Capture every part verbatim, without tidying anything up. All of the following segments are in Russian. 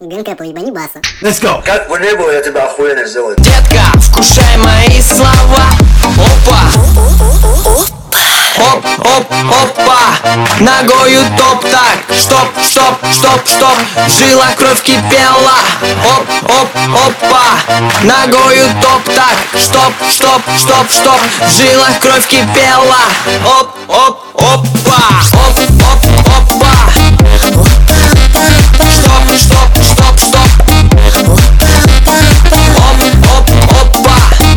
Генка, поебани баса. Let's go. Как вы не было, я тебя охуенно сделаю. Детка, вкушай мои слова. Опа. Оп, оп, опа. Ногою топ так. Стоп, стоп, стоп, стоп. В жилах кровь кипела. Оп, оп, опа. Ногою топ так. Стоп, стоп, стоп, стоп. В жилах кровь кипела. Оп, оп, опа. Оп, оп, опа. Стоп, стоп, стоп, стоп. Оп, оп, опа.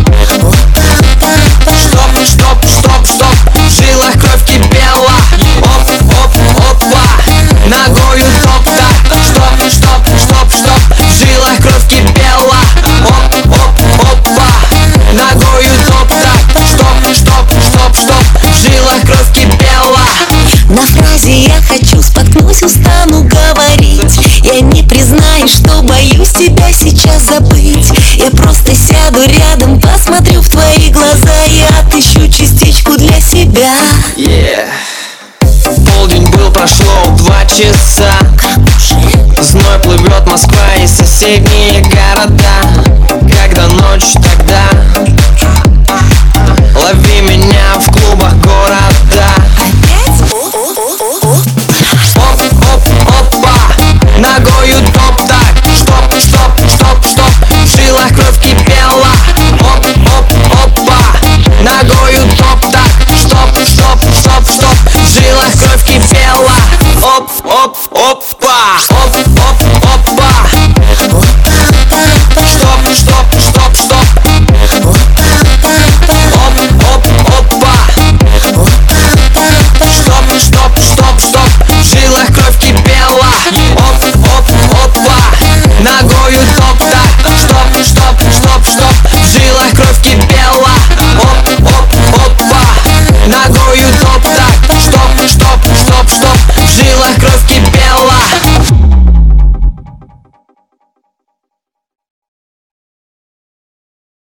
Стоп, стоп, стоп, стоп. В жилах кровь кипела. Оп, оп, опа. Ногою топ так. Стоп, стоп, стоп, стоп. В жилах кровь кипела. Оп, оп, опа. Ногою топ так. Стоп, стоп, стоп, стоп. В жилах кровь кипела. На фразе «я хочу» споткнусь, устану говорить. Я не признаю, что боюсь тебя сейчас забыть. Я просто сяду рядом, посмотрю в твои глаза и отыщу частичку для себя. Yeah. Полдень был, прошло два часа. Зной плывет Москва и соседние города. Когда ночь, тогда лови меня в клубах города. Оп, оп, опа. Ногою